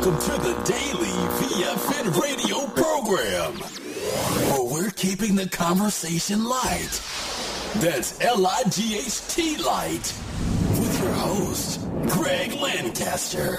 Welcome to the Daily VFN radio program, where we're keeping the conversation light. That's L-I-G-H-T light. With your host, Greg Lancaster.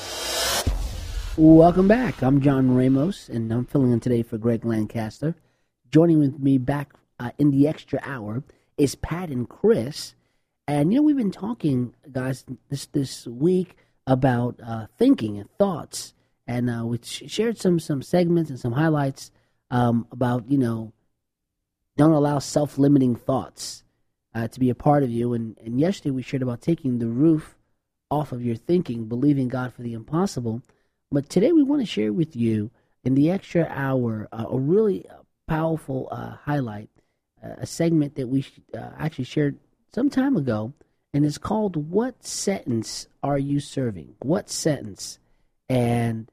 Welcome back. I'm John Ramos, and I'm filling in today for Greg Lancaster. Joining with me back in the extra hour is Pat and Chris. And, we've been talking, guys, this week about thinking and thoughts. And we shared some segments and some highlights about, don't allow self-limiting thoughts to be a part of you. And yesterday we shared about taking the roof off of your thinking, believing God for the impossible. But today we want to share with you in the extra hour a really powerful highlight, a segment that we actually shared some time ago, and it's called "What Sentence Are You Serving?" What sentence? And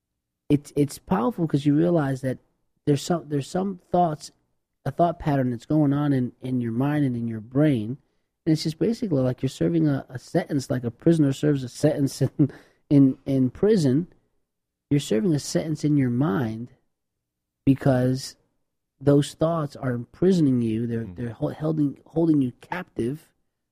it's powerful because you realize that there's some thoughts, a thought pattern that's going on in your mind and in your brain, and it's just basically like you're serving a sentence, like a prisoner serves a sentence in prison. You're serving a sentence in your mind because those thoughts are imprisoning you. They're holding you captive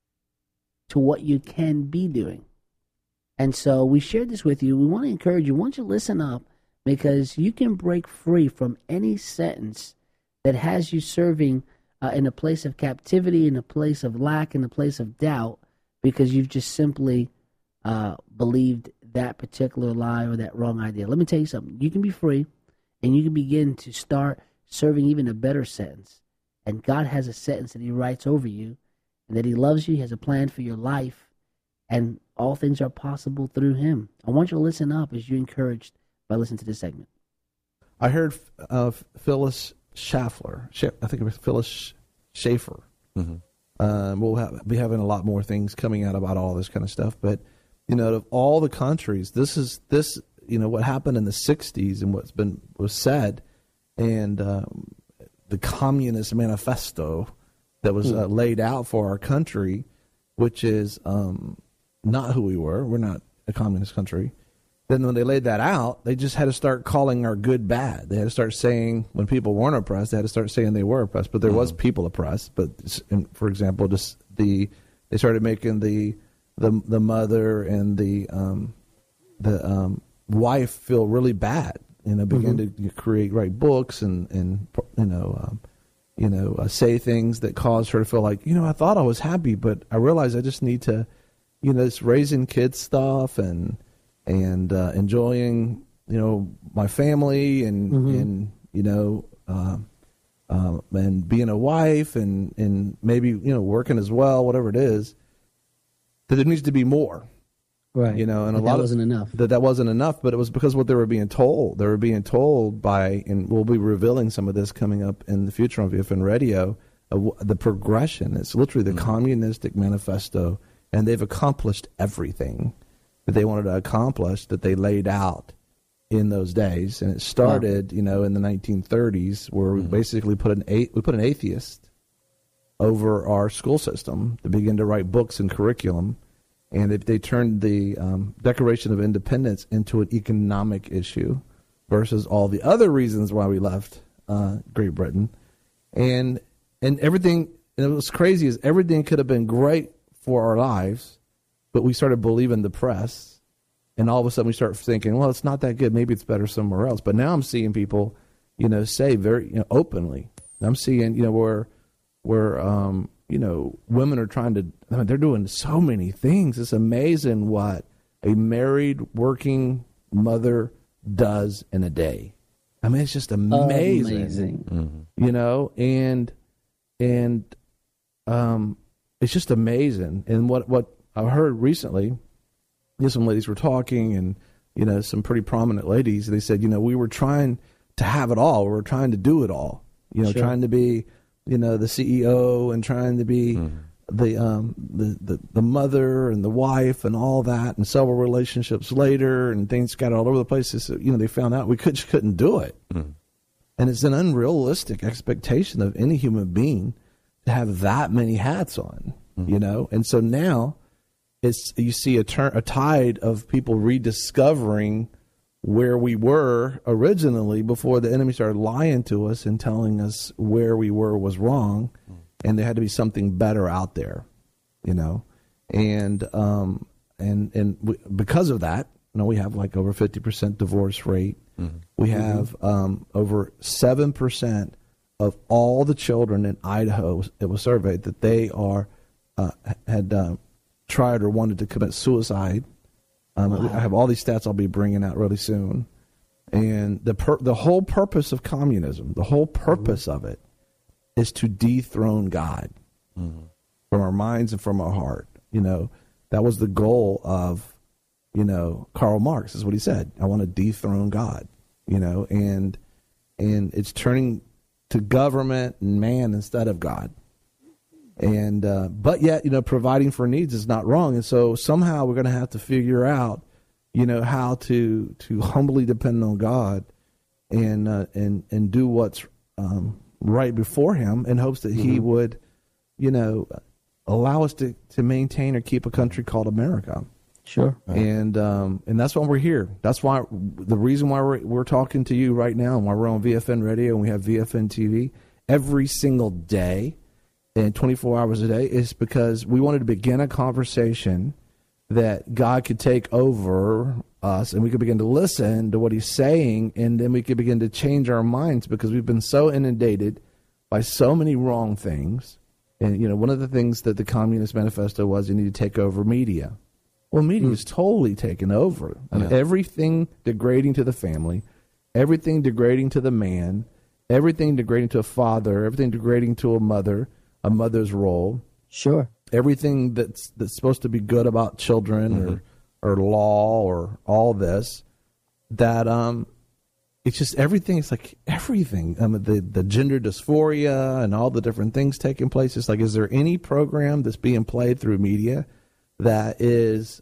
to what you can be doing. And so we shared this with you. We want to encourage you. We want you to listen up because you can break free from any sentence that has you serving in a place of captivity, in a place of lack, in a place of doubt, because you've just simply believed that particular lie or that wrong idea. Let me tell you something. You can be free, and you can begin to start serving even a better sentence. And God has a sentence that he writes over you, and that he loves you, he has a plan for your life, and all things are possible through him. I want you to listen up as you're encouraged by listening to this segment. I heard of Phyllis Schaffler. I think it was Phyllis Schaeffer. Mm-hmm. We'll be having a lot more things coming out about all this kind of stuff. But, of all the countries, this what happened in the 60s and was said, and the Communist Manifesto that was laid out for our country, which is not who we were. We're not a communist country. Then when they laid that out, they just had to start calling our good bad. They had to start saying when people weren't oppressed, they had to start saying they were oppressed. But there was people oppressed. But for example, they started making the mother and the wife feel really bad. Began to write books and say things that caused her to feel like, I thought I was happy, but I realized I just need to, it's raising kids stuff and enjoying, my family and being a wife and maybe, working as well, whatever it is, that there needs to be more. Right. And a lot wasn't enough. That wasn't enough, but it was because what they were being told. They were being told by, and we'll be revealing some of this coming up in the future on VFN Radio, the progression. It's literally the Communistic Manifesto, and they've accomplished everything that they wanted to accomplish that they laid out in those days. And it started, in the 1930s, where we basically put an atheist over our school system to begin to write books and curriculum. And they turned the Declaration of Independence into an economic issue versus all the other reasons why we left Great Britain. And everything, and it was crazy, is everything could have been great for our lives, but we started believing the press. And all of a sudden we start thinking, well, it's not that good. Maybe it's better somewhere else. But now I'm seeing people, say very openly. I'm seeing, where women are trying to, they're doing so many things. It's amazing what a married working mother does in a day. It's just amazing. And it's just amazing. And what I heard recently, some ladies were talking and, some pretty prominent ladies, they said, we were trying to have it all. We were trying to do it all, trying to be, the CEO and trying to be the mother and the wife and all that, and several relationships later, and things got all over the place. So, they found out we just couldn't do it. And it's an unrealistic expectation of any human being to have that many hats on, And so now you see a tide of people rediscovering where we were originally before the enemy started lying to us and telling us where we were was wrong, and there had to be something better out there, you know, and because of that, you know, we have like over 50% divorce rate. We have over 7% of all the children in Idaho, it was surveyed that they had tried or wanted to commit suicide. I have all these stats I'll be bringing out really soon. And the whole purpose of communism, the whole purpose of it is to dethrone God from our minds and from our heart. You know, that was the goal of, you know, Karl Marx is what he said. I want to dethrone God, you know, and it's turning to government and man instead of God. And but yet, you know, providing for needs is not wrong. And so somehow we're going to have to figure out, you know, how to humbly depend on God and do what's right before him in hopes that he would, you know, allow us to maintain or keep a country called America. Sure. And that's why we're here. That's why the reason why we're talking to you right now and why we're on VFN Radio and we have VFN TV every single day and 24 hours a day is because we wanted to begin a conversation that God could take over us and we could begin to listen to what he's saying, and then we could begin to change our minds because we've been so inundated by so many wrong things. And, you know, one of the things that the Communist Manifesto was you need to take over media. Well, media is totally taken over. I mean, everything degrading to the family, everything degrading to the man, everything degrading to a father, everything degrading to a mother's role. Sure. Everything that's supposed to be good about children or law or all this, that it's just everything. It's like everything. The gender dysphoria and all the different things taking place. It's like, is there any program that's being played through media that is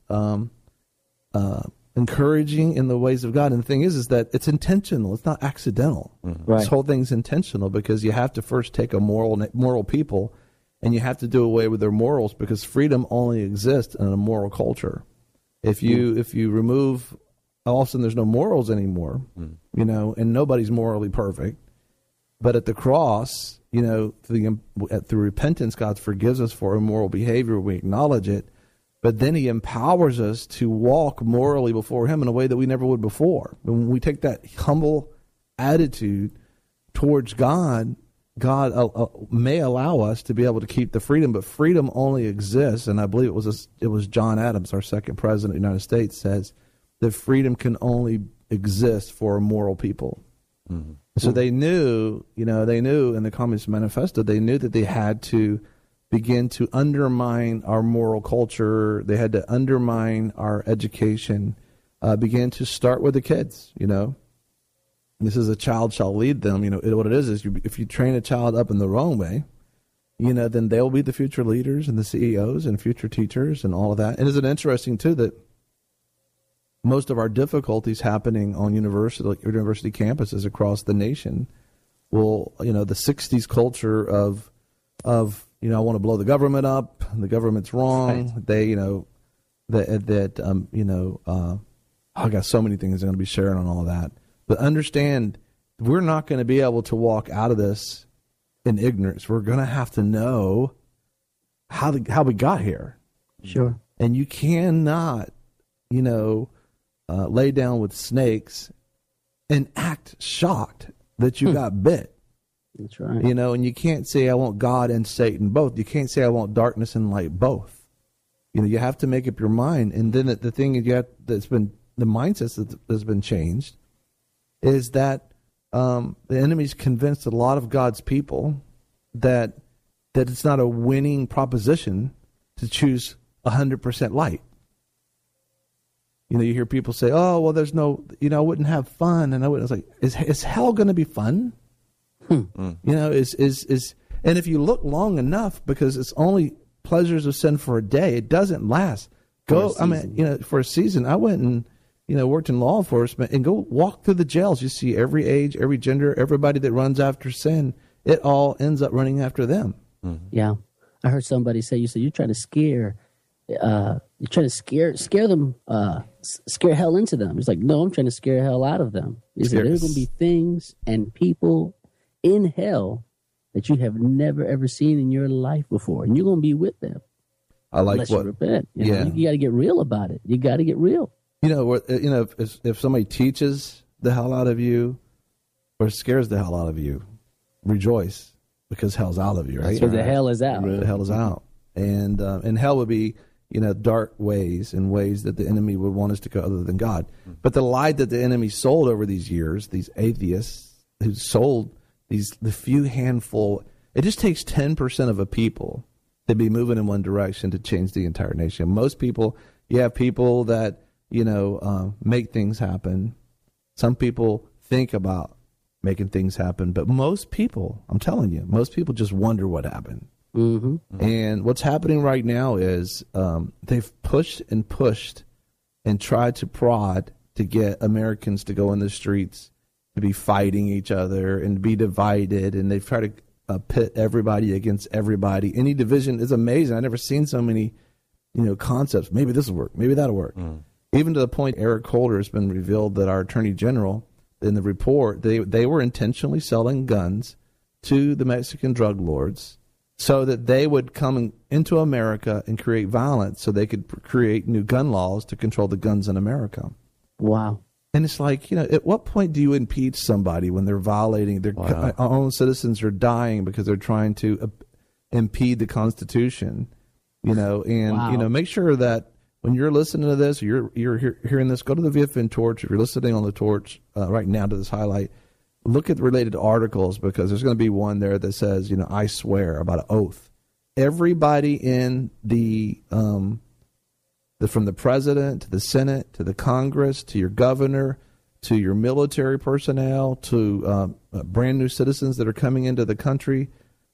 encouraging in the ways of God? And the thing is that it's intentional. It's not accidental. Right. This whole thing's intentional because you have to first take a moral people, and you have to do away with their morals because freedom only exists in a moral culture. If you remove, all of a sudden there's no morals anymore, you know, and nobody's morally perfect. But at the cross, you know, through repentance, God forgives us for immoral behavior. We acknowledge it. But then he empowers us to walk morally before him in a way that we never would before. When we take that humble attitude towards God, God may allow us to be able to keep the freedom, but freedom only exists, and I believe it was John Adams, our second president of the United States, says that freedom can only exist for a moral people. So they knew in the Communist Manifesto, they knew that they had to begin to undermine our moral culture. They had to undermine our education, begin to start with the kids, you know. This is a child shall lead them. You know, what it is if you train a child up in the wrong way, you know, then they'll be the future leaders and the CEOs and future teachers and all of that. And isn't it interesting, too, that most of our difficulties happening on university campuses across the nation will, you know, the 60s culture of you know, I want to blow the government up. The government's wrong. Right. They, you know, I got so many things I'm going to be sharing on all of that. But understand, we're not going to be able to walk out of this in ignorance. We're going to have to know how we got here. Sure. And you cannot, you know, lay down with snakes and act shocked that you got bit. That's right. You know, and you can't say I want God and Satan both. You can't say I want darkness and light both. You know, you have to make up your mind. And then the thing that's been the mindset that's been changed is that the enemy's convinced a lot of God's people that it's not a winning proposition to choose 100% light. You know, you hear people say, "Oh, well, there's no, you know, I wouldn't have fun," and I was like, "Is hell going to be fun?" You know, and if you look long enough, because it's only pleasures of sin for a day, it doesn't last. For a season, I went and, you know, worked in law enforcement, and go walk through the jails. You see every age, every gender, everybody that runs after sin, it all ends up running after them. Yeah. I heard somebody say, you said you're trying to scare you're trying to scare them, scare hell into them. He's like, no, I'm trying to scare hell out of them. He said, there's going to be things and people in hell that you have never ever seen in your life before, and you're going to be with them. I like unless what. You repent. You got to get real about it. You got to get real. If somebody teaches the hell out of you or scares the hell out of you, rejoice because hell's out of you, right? So the hell is out. The hell is out, and hell would be dark ways and ways that the enemy would want us to go other than God. But the lie that the enemy sold over these years, these atheists who sold the few handful, it just takes 10% of a people to be moving in one direction to change the entire nation. Most people, you have people that make things happen. Some people think about making things happen, but most people, I'm telling you, most people just wonder what happened. Mm-hmm. And what's happening right now is they've pushed and tried to prod to get Americans to go in the streets, to be fighting each other and be divided, and they've tried to pit everybody against everybody. Any division is amazing. I've never seen so many, concepts. Maybe this will work. Maybe that'll work. Even to the point, Eric Holder has been revealed that our Attorney General, in the report, they were intentionally selling guns to the Mexican drug lords so that they would come into America and create violence so they could create new gun laws to control the guns in America. Wow. And it's like, at what point do you impeach somebody when they're violating our own citizens are dying because they're trying to impede the Constitution, and, make sure that when you're listening to this, or you're hearing this, go to the VFN Torch. If you're listening on the Torch right now to this highlight, look at the related articles because there's going to be one there that says, I swear, about an oath. Everybody in from the president to the Senate to the Congress to your governor to your military personnel to brand new citizens that are coming into the country,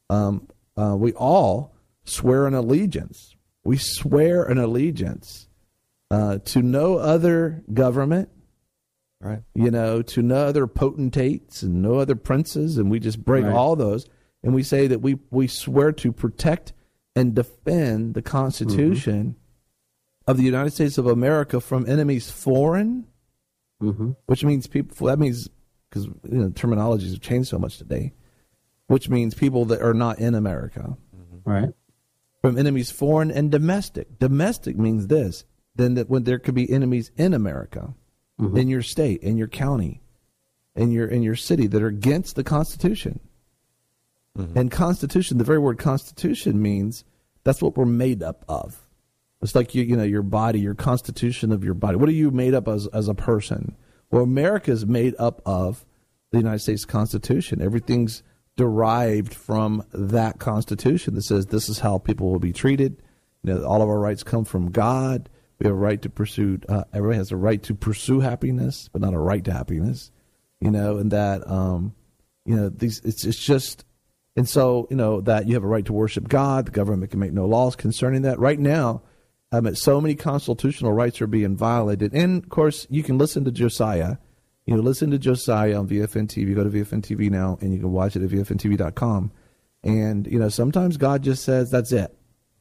we all swear an allegiance. We swear an allegiance to no other government, right? To no other potentates and no other princes, and we just break all those, and we say that we swear to protect and defend the Constitution of the United States of America from enemies foreign, which means people. That means because terminologies have changed so much today, which means people that are not in America, right? From enemies foreign and domestic. Domestic means this: then that when there could be enemies in America, in your state, in your county, in your city that are against the Constitution. And Constitution, the very word Constitution means that's what we're made up of. It's like your body, your constitution of your body. What are you made up as a person? Well, America is made up of the United States Constitution. Everything's derived from that Constitution that says this is how people will be treated. All of our rights come from God. We have a right to pursue. Everybody has a right to pursue happiness, but not a right to happiness. And that it's just. And so, that you have a right to worship God. The government can make no laws concerning that. Right now, so many constitutional rights are being violated. And, of course, you can listen to Josiah. Listen to Josiah on VFN TV. Go to VFN TV now, and you can watch it at VFNTV.com. And, sometimes God just says, that's it.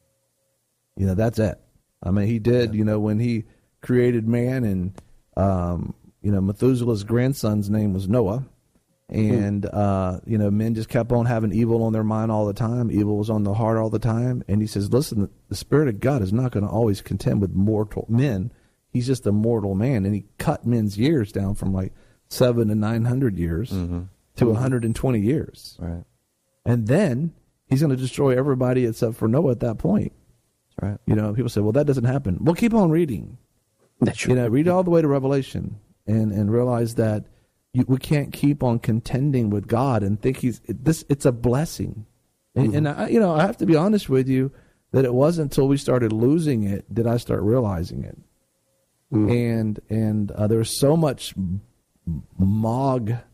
That's it. He did, when he created man and, Methuselah's grandson's name was Noah. And, men just kept on having evil on their mind all the time. Evil was on the heart all the time. And he says, listen, the Spirit of God is not going to always contend with mortal men. He's just a mortal man. And he cut men's years down from like 700 to 900 years to 120 years. Right. And then he's going to destroy everybody except for Noah at that point. That's right. People say, well, that doesn't happen. Well, keep on reading. That's true. Read all the way to Revelation and realize that we can't keep on contending with God and think it's a blessing. And I have to be honest with you that it wasn't until we started losing it did I start realizing it. And there's so much mire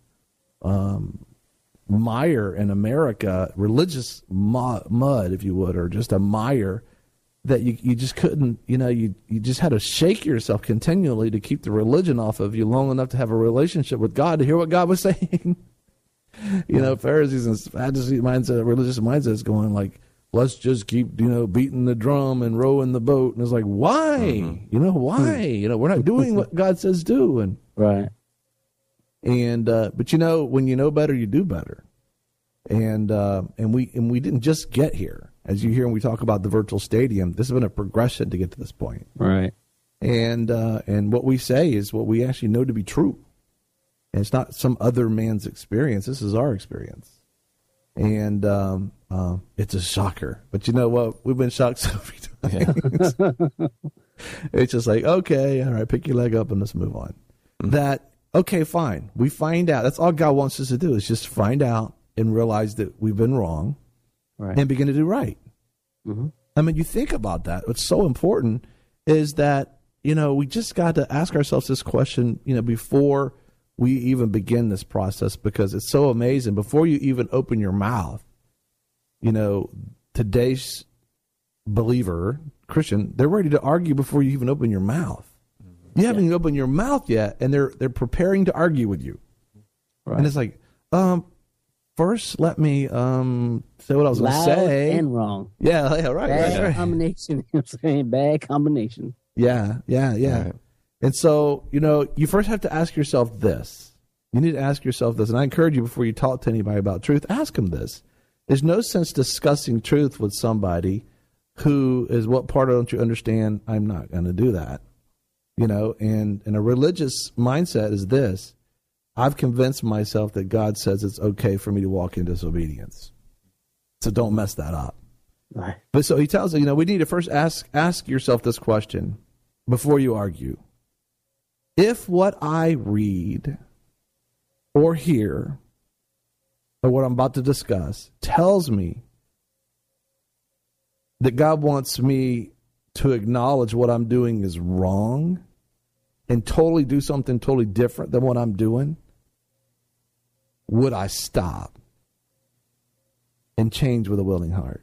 in America, religious mud, if you would, or just a mire that you just couldn't, you just had to shake yourself continually to keep the religion off of you long enough to have a relationship with God to hear what God was saying. Pharisees and Sadducees mindset, religious mindset is going like, let's just keep, beating the drum and rowing the boat. And it's like, why? Why? We're not doing what God says do. And right. And but when you know better, you do better. And we didn't just get here. As you hear when we talk about the virtual stadium, this has been a progression to get to this point. Right. And what we say is what we actually know to be true. And it's not some other man's experience. This is our experience. And it's a shocker. But you know what? We've been shocked so many times. Yeah. It's just like, okay, all right, pick your leg up and let's move on. Okay, fine. We find out. That's all God wants us to do, is just find out and realize that we've been wrong, right, and begin to do right. Mm-hmm. I mean, you think about that. What's so important is that, we just got to ask ourselves this question, before we even begin this process, because it's so amazing. Before you even open your mouth, today's believer, Christian, they're ready to argue before you even open your mouth. You haven't even opened your mouth yet, and they're preparing to argue with you. Right. And it's like, first, let me say what I was going to say. And wrong. Yeah, right. Bad combination. I'm saying bad combination. Yeah. Right. And so, you first have to ask yourself this. You need to ask yourself this, and I encourage you, before you talk to anybody about truth, ask them this. There's no sense discussing truth with somebody who is, what part don't you understand? I'm not going to do that. And a religious mindset is this: I've convinced myself that God says it's okay for me to walk in disobedience. So don't mess that up. Right. But so he tells us, we need to first ask yourself this question before you argue. If what I read or hear, or what I'm about to discuss, tells me that God wants me to acknowledge what I'm doing is wrong and totally do something totally different than what I'm doing, would I stop and change with a willing heart?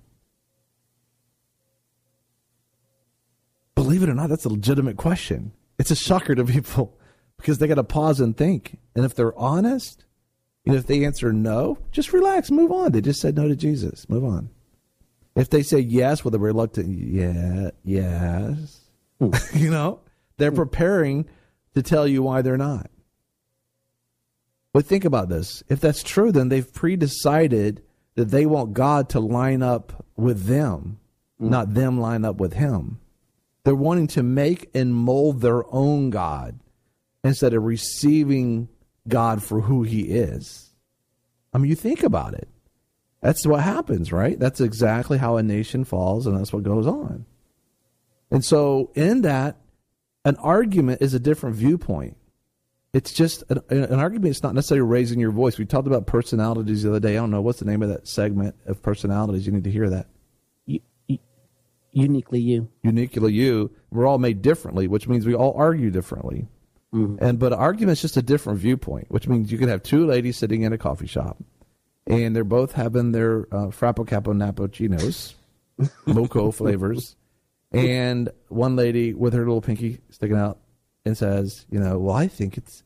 Believe it or not, that's a legitimate question. It's a shocker to people because they got to pause and think. And if they're honest, if they answer no, just relax, move on. They just said no to Jesus. Move on. If they say yes with a reluctant yes, they're preparing to tell you why they're not. But think about this. If that's true, then they've pre-decided that they want God to line up with them, not them line up with him. They're wanting to make and mold their own God instead of receiving God for who he is. I mean, you think about it. That's what happens, right? That's exactly how a nation falls, and that's what goes on. And so in that, an argument is a different viewpoint. It's just an argument. It's not necessarily raising your voice. We talked about personalities the other day. I don't know. What's the name of that segment of personalities? You need to hear that. Uniquely you. Uniquely you. We're all made differently, which means we all argue differently. Mm-hmm. But an argument is just a different viewpoint, which means you could have two ladies sitting in a coffee shop, and they're both having their Frappo Capo Nappuccinos, mocha flavors, and one lady with her little pinky sticking out and says, well, I think it's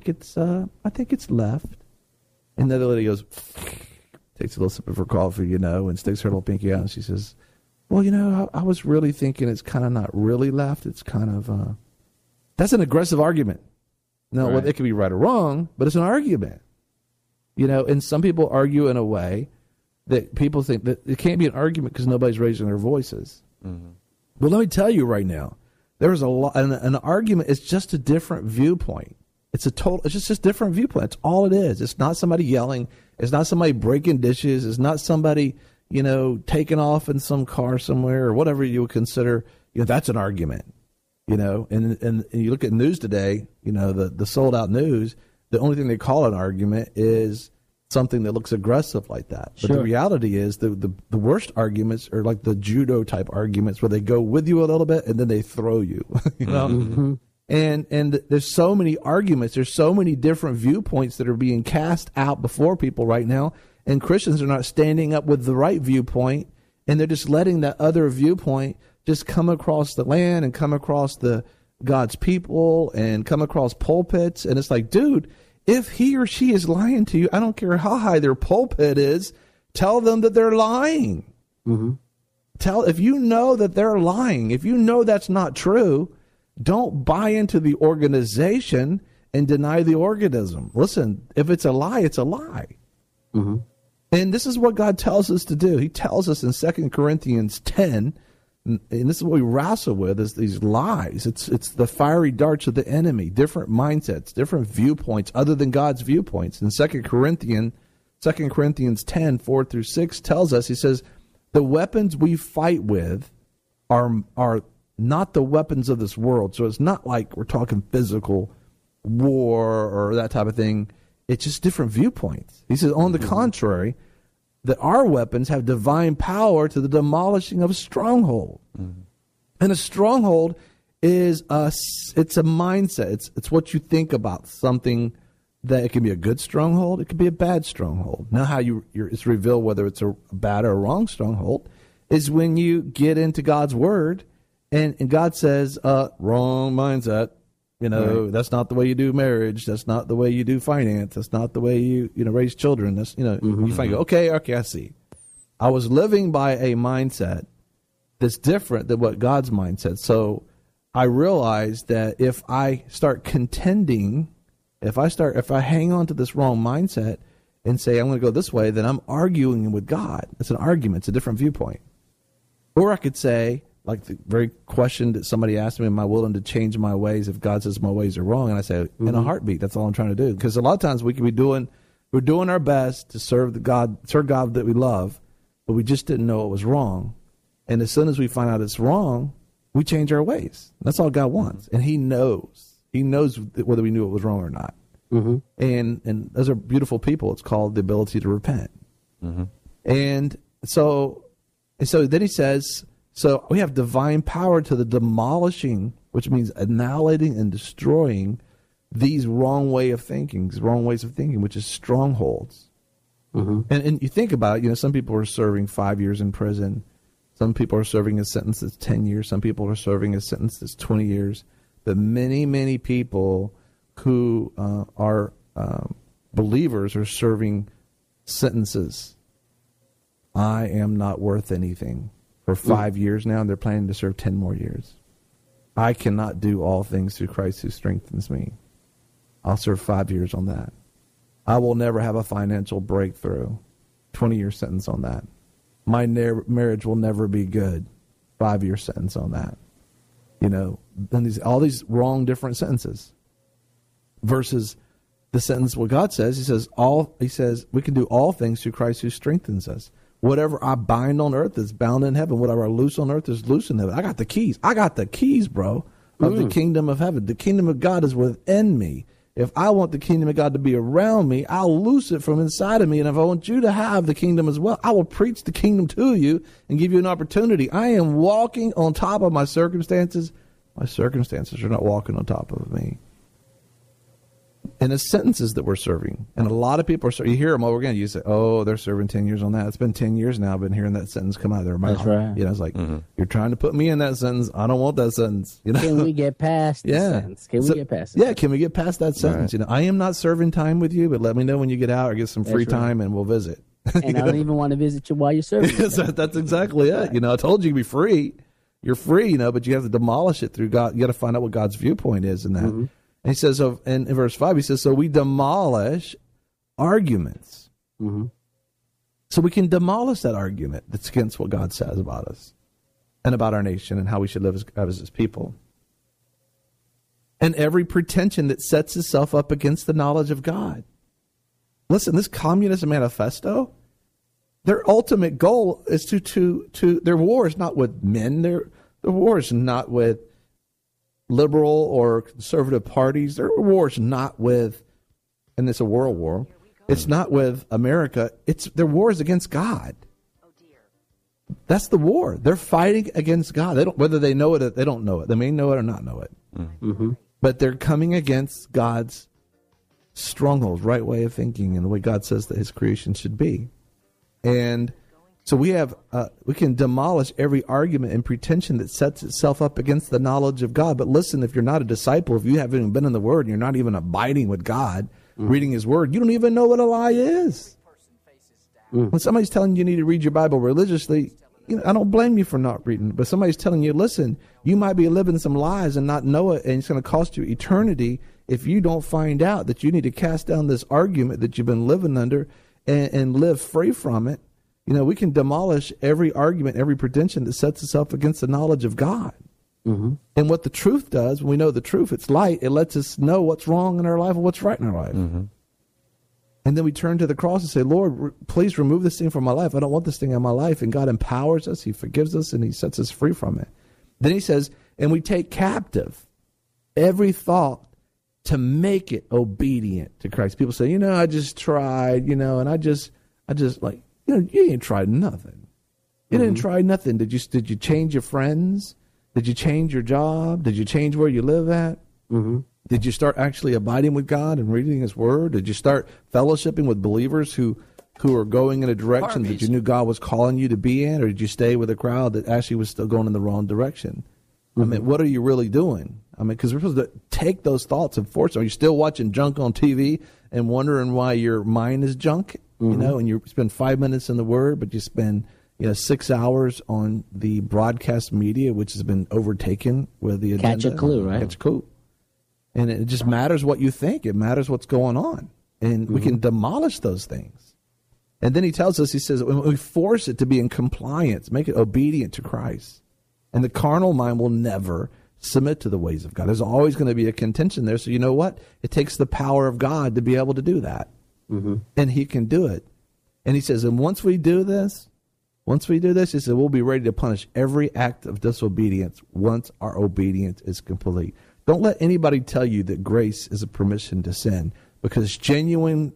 left. And the other lady goes, takes a little sip of her coffee, and sticks her little pinky out, and she says, well, I was really thinking it's kind of not really left. It's kind of, that's an aggressive argument. No, right. Well, it could be right or wrong, but it's an argument. And some people argue in a way that people think that it can't be an argument because nobody's raising their voices. Mm-hmm. Well, let me tell you right now, there's a lot, an argument is just a different viewpoint. It's just a different viewpoint. That's all it is. It's not somebody yelling. It's not somebody breaking dishes. It's not somebody, taking off in some car somewhere or whatever you would consider, that's an argument, and you look at news today, the sold out news, the only thing they call an argument is something that looks aggressive like that. But the reality is the worst arguments are like the judo type arguments where they go with you a little bit and then they throw you, Mm-hmm. And there's so many arguments. There's so many different viewpoints that are being cast out before people right now. And Christians are not standing up with the right viewpoint. And they're just letting that other viewpoint just come across the land and come across God's people and come across pulpits. And it's like, dude, if he or she is lying to you, I don't care how high their pulpit is, tell them that they're lying. Mm-hmm. if you know that they're lying, if you know that's not true, don't buy into the organization and deny the organism. Listen, if it's a lie, it's a lie. Mm-hmm. And this is what God tells us to do. He tells us in 2 Corinthians 10, and this is what we wrestle with, is these lies. It's the fiery darts of the enemy, different mindsets, different viewpoints other than God's viewpoints. In 2 Corinthians 10, 4 through 6 tells us, he says, the weapons we fight with are not the weapons of this world. So it's not like we're talking physical war or that type of thing. It's just different viewpoints. He says, on the contrary, that our weapons have divine power to the demolishing of a stronghold. Mm-hmm. And a stronghold is it's a mindset. It's what you think about something. That it can be a good stronghold, it can be a bad stronghold. Now, how it's revealed whether it's a bad or a wrong stronghold is when you get into God's word, and God says, "Wrong mindset." Right. That's not the way you do marriage. That's not the way you do finance. That's not the way you raise children. That's mm-hmm. You find, okay, I see. I was living by a mindset that's different than what God's mindset. So I realized that if I start contending. If I hang on to this wrong mindset and say, I'm going to go this way, then I'm arguing with God. It's an argument. It's a different viewpoint. Or I could say, like the very question that somebody asked me, am I willing to change my ways if God says my ways are wrong? And I say, mm-hmm. in a heartbeat, that's all I'm trying to do. Because a lot of times we can be we're doing our best to serve God that we love, but we just didn't know it was wrong. And as soon as we find out it's wrong, we change our ways. That's all God wants. And He knows. He knows whether we knew it was wrong or not. Mm-hmm. And those are beautiful people. It's called the ability to repent. Mm-hmm. And so then he says, so we have divine power to the demolishing, which means annihilating and destroying these wrong ways of thinking, which is strongholds. Mm-hmm. And you think about it, some people are serving 5 years in prison. Some people are serving a sentence that's 10 years. Some people are serving a sentence that's 20 years. But many, many people who are believers are serving sentences. I am not worth anything for 5 years now, and they're planning to serve 10 more years. I cannot do all things through Christ who strengthens me. I'll serve 5 years on that. I will never have a financial breakthrough. 20-year sentence on that. My marriage will never be good. 5-year sentence on that. Then all these wrong different sentences versus the sentence what God says. He says we can do all things through Christ who strengthens us. Whatever I bind on earth is bound in heaven. Whatever I loose on earth is loose in heaven. I got the keys, bro, of the kingdom of heaven. The kingdom of God is within me. If I want the kingdom of God to be around me, I'll loose it from inside of me. And if I want you to have the kingdom as well, I will preach the kingdom to you and give you an opportunity. I am walking on top of my circumstances. My circumstances are not walking on top of me. And it's sentences that we're serving. And a lot of people are serving. You hear them over again. You say, oh, they're serving 10 years on that. It's been 10 years now. I've been hearing that sentence come out of their mouth. That's right. It's like, you're trying to put me in that sentence. I don't want that sentence. Can we get past the sentence? Can we get past it? Yeah, can we get past that sentence? Right. I am not serving time with you, but let me know when you get out or get some free time and we'll visit. And I don't even want to visit you while you're serving. That's exactly it. I told you to be free. You're free, but you have to demolish it through God. You got to find out what God's viewpoint is in that. Mm-hmm. And he says, in verse 5, he says, so we demolish arguments. Mm-hmm. So we can demolish that argument that's against what God says about us and about our nation and how we should live as his people. And every pretension that sets itself up against the knowledge of God. Listen, this Communist Manifesto, their ultimate goal is to their war is not with men. Their war is not with liberal or conservative parties. Their war is not with, and it's a world war. It's not with America. Their war is against God. That's the war. They're fighting against God. They don't, whether they know it or they don't know it. They may know it or not know it. Mm-hmm. But they're coming against God's strongholds, right way of thinking, and the way God says that his creation should be. And so we can demolish every argument and pretension that sets itself up against the knowledge of God. But listen, if you're not a disciple, if you haven't even been in the Word, and you're not even abiding with God, reading his Word, you don't even know what a lie is. When somebody's telling you need to read your Bible religiously, I don't blame you for not reading, but somebody's telling you, listen, you might be living some lies and not know it, and it's going to cost you eternity if you don't find out that you need to cast down this argument that you've been living under and live free from it. We can demolish every argument, every pretension that sets itself against the knowledge of God. Mm-hmm. And what the truth does, when we know the truth, it's light. It lets us know what's wrong in our life and what's right in our life. Mm-hmm. And then we turn to the cross and say, Lord, please remove this thing from my life. I don't want this thing in my life. And God empowers us. He forgives us, and he sets us free from it. Then he says, and we take captive every thought to make it obedient to Christ. People say, I just tried, and I just like, you ain't tried nothing. You didn't try nothing. Did you change your friends? Did you change your job? Did you change where you live at? Mm-hmm. Did you start actually abiding with God and reading his word? Did you start fellowshipping with believers who are going in a direction that you knew God was calling you to be in? Or did you stay with a crowd that actually was still going in the wrong direction? Mm-hmm. I mean, what are you really doing? I mean, because we're supposed to take those thoughts and force them. Are you still watching junk on TV and wondering why your mind is junk? Mm-hmm. And you spend 5 minutes in the word, but you spend 6 hours on the broadcast media, which has been overtaken with the agenda. Catch a clue, right? Catch a clue. And it just matters what you think. It matters what's going on. And we can demolish those things. And then he tells us, he says, when we force it to be in compliance, make it obedient to Christ. And the carnal mind will never submit to the ways of God. There's always going to be a contention there. So you know what? It takes the power of God to be able to do that. Mm-hmm. And he can do it. And he says, and once we do this, he said, we'll be ready to punish every act of disobedience once our obedience is complete. Don't let anybody tell you that grace is a permission to sin, because genuine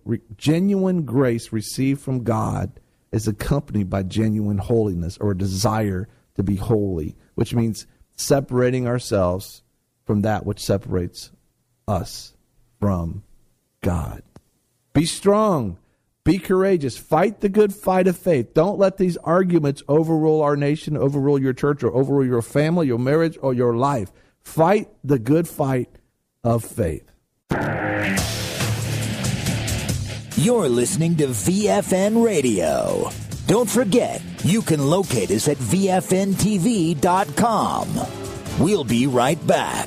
grace received from God is accompanied by genuine holiness, or a desire to be holy, which means separating ourselves from that which separates us from God. Be strong. Be courageous. Fight the good fight of faith. Don't let these arguments overrule our nation, overrule your church, or overrule your family, your marriage, or your life. Fight the good fight of faith. You're listening to VFN Radio. Don't forget, you can locate us at VFNTV.com. We'll be right back.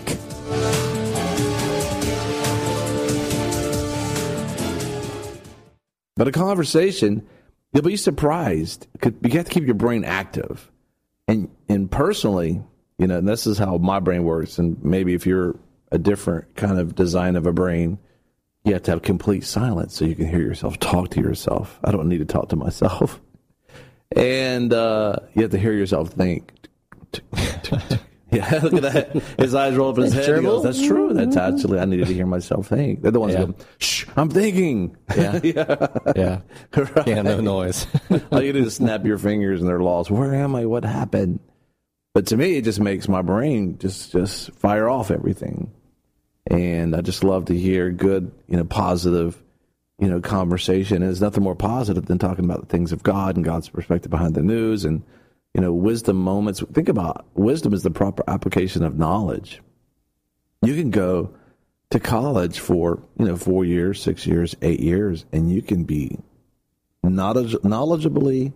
But a conversation, you'll be surprised. You have to keep your brain active. And personally, and this is how my brain works, and maybe if you're a different kind of design of a brain, you have to have complete silence so you can hear yourself talk to yourself. I don't need to talk to myself. And you have to hear yourself think. Yeah, look at that. His eyes roll up in his head. He goes, that's true. That's actually, I needed to hear myself think. They're the ones who go, shh, I'm thinking. Yeah. Yeah. Right. Yeah, no noise. All you do is snap your fingers and they're lost. Where am I? What happened? But to me, it just makes my brain just fire off everything. And I just love to hear good, positive, conversation. And there's nothing more positive than talking about the things of God and God's perspective behind the news and, wisdom moments. Think about wisdom is the proper application of knowledge. You can go to college for, 4 years, 6 years, 8 years, and you can be knowledgeably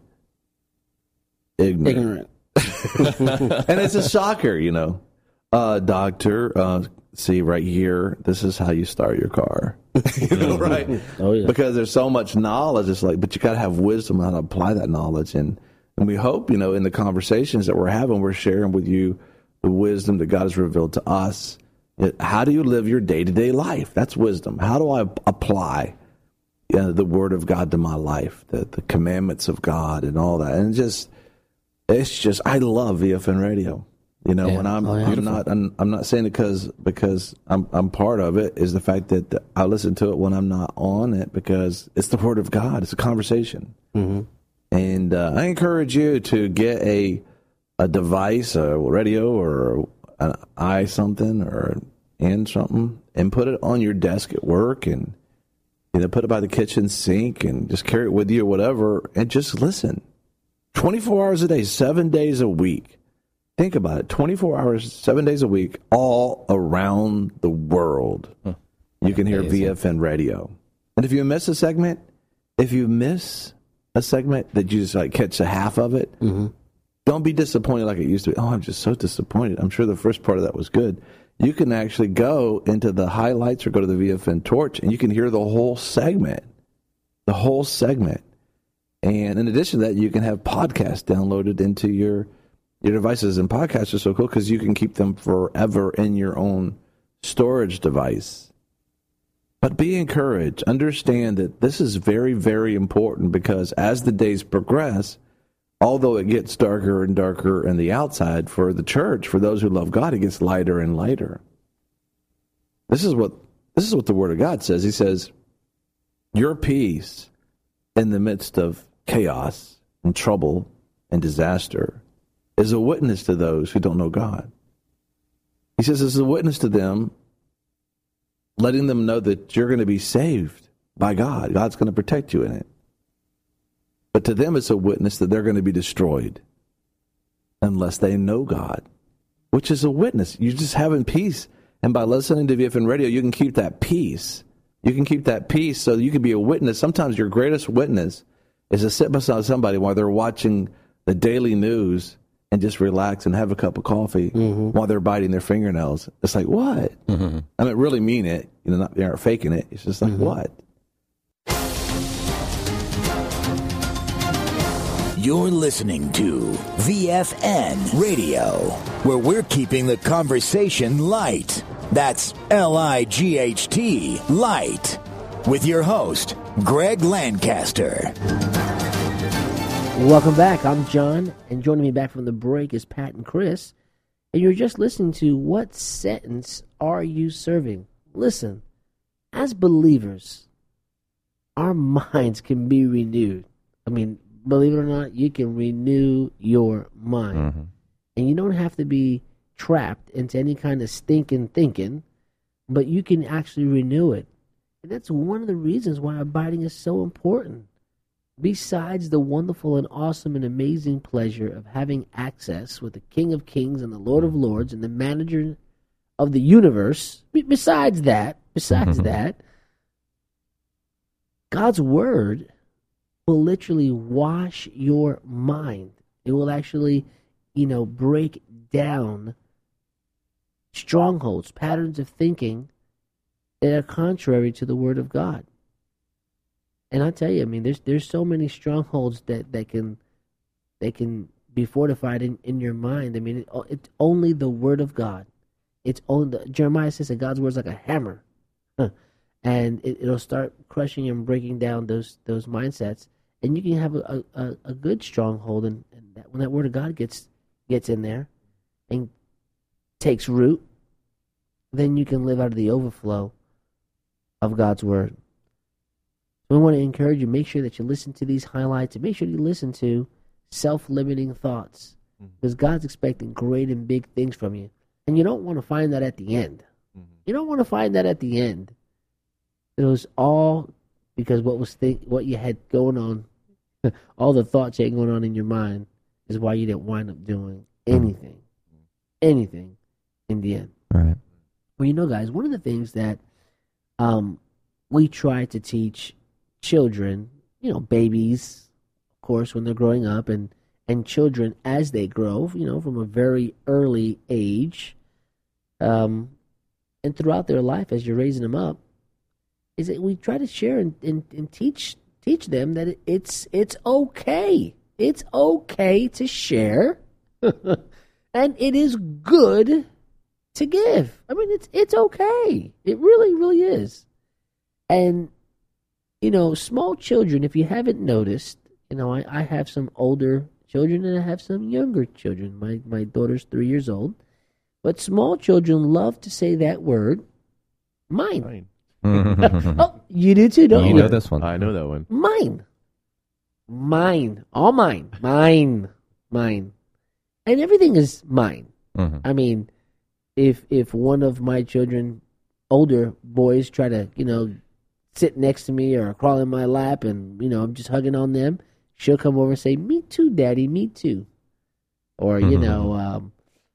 ignorant. And it's a shocker, doctor, see right here, this is how you start your car. Right? Oh, yeah. Because there's so much knowledge, it's like, but you got to have wisdom on how to apply that knowledge. And we hope, in the conversations that we're having, we're sharing with you the wisdom that God has revealed to us. How do you live your day-to-day life? That's wisdom. How do I apply the Word of God to my life, the commandments of God and all that? And it's just, I love VFN Radio. When I'm not saying it because I'm part of it, is the fact that I listen to it when I'm not on it, because it's the Word of God. It's a conversation. Mm-hmm. And I encourage you to get a device, a radio or an i something or an something, and put it on your desk at work, and put it by the kitchen sink, and just carry it with you or whatever, and just listen. 24 hours a day, 7 days a week. Think about it. 24 hours, 7 days a week, all around the world. You can hear VFN Radio. And if you miss a segment that you just catch a half of it, Don't be disappointed like it used to be. Oh, I'm just so disappointed. I'm sure the first part of that was good. You can actually go into the highlights or go to the VFN Torch, and you can hear the whole segment. The whole segment. And in addition to that, you can have podcasts downloaded into your devices. And podcasts are so cool because you can keep them forever in your own storage device. But be encouraged. Understand that this is very, very important because as the days progress, although it gets darker and darker in the outside for the church, for those who love God, it gets lighter and lighter. This is what the Word of God says. He says, your peace in the midst of chaos and trouble and disaster is a witness to those who don't know God. He says it's a witness to them, letting them know that you're going to be saved by God. God's going to protect you in it. But to them, it's a witness that they're going to be destroyed unless they know God, which is a witness. You're just having peace. And by listening to VFN Radio, you can keep that peace. You can keep that peace so you can be a witness. Sometimes your greatest witness is to sit beside somebody while they're watching the daily news and just relax and have a cup of coffee while they're biting their fingernails. It's like, what? I mean, really mean it. They aren't faking it. It's just like, what? You're listening to VFN Radio, where we're keeping the conversation light. That's L-I-G-H-T, light. With your host, Greg Lancaster. Welcome back. I'm John, and joining me back from the break is Pat and Chris. And you're just listening to What Sentence Are You Serving? Listen, as believers, our minds can be renewed. I mean, believe it or not, you can renew your mind. And you don't have to be trapped into any kind of stinking thinking, but you can actually renew it. And that's one of the reasons why abiding is so important. Besides the wonderful and awesome and amazing pleasure of having access with the King of Kings and the Lord of Lords and the manager of the universe, besides that, God's Word will literally wash your mind. It will actually, break down strongholds, patterns of thinking that are contrary to the Word of God. And I tell you, I mean, there's so many strongholds that can be fortified in your mind. I mean, it's only the Word of God. It's only Jeremiah says that God's Word is like a hammer, and it'll start crushing and breaking down those mindsets. And you can have a good stronghold, and when that Word of God gets in there and takes root, then you can live out of the overflow of God's Word. We want to encourage you, make sure that you listen to these highlights, and make sure you listen to self-limiting thoughts, because God's expecting great and big things from you. And you don't want to find that at the end. You don't want to find that at the end. It was all because what you had going on, all the thoughts you had going on in your mind is why you didn't wind up doing anything in the end. Right. Well, guys, one of the things that we try to teach children, babies, of course, when they're growing up, and children as they grow, from a very early age, and throughout their life as you're raising them up, is that we try to share and teach them that it's okay. It's okay to share, and it is good to give. I mean, it's okay. It really, really is. And small children, if you haven't noticed, I have some older children and I have some younger children. My daughter's 3 years old. But small children love to say that word, mine. Oh, you do too, don't you? You know this one. I know that one. Mine. Mine. All mine. Mine. Mine. And everything is mine. I mean, if one of my children, older boys, try to, sit next to me or crawl in my lap and, I'm just hugging on them, she'll come over and say, me too, Daddy, me too. Or, I'll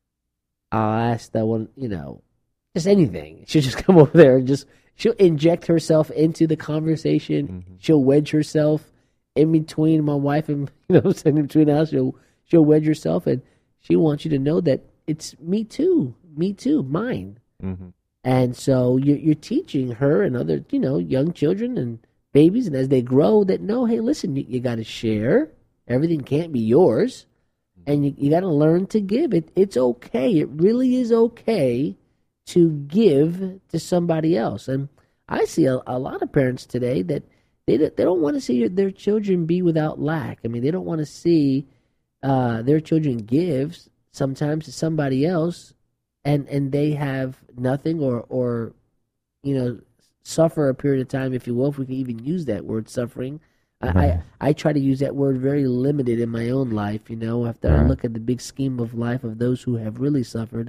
ask that one, just anything. She'll just come over there and she'll inject herself into the conversation. She'll wedge herself in between my wife and, in between us. she'll wedge herself, and she wants you to know that it's me too, mine. Mm-hmm. And so you're teaching her and other, young children and babies, and as they grow, that no, hey, listen, you got to share. Everything can't be yours, and you got to learn to give. It's okay. It really is okay to give to somebody else. And I see a lot of parents today that they don't want to see their children be without lack. I mean, they don't want to see their children give sometimes to somebody else, and they have nothing or suffer a period of time, if you will, if we can even use that word, suffering. I try to use that word very limited in my own life, after I look at the big scheme of life of those who have really suffered.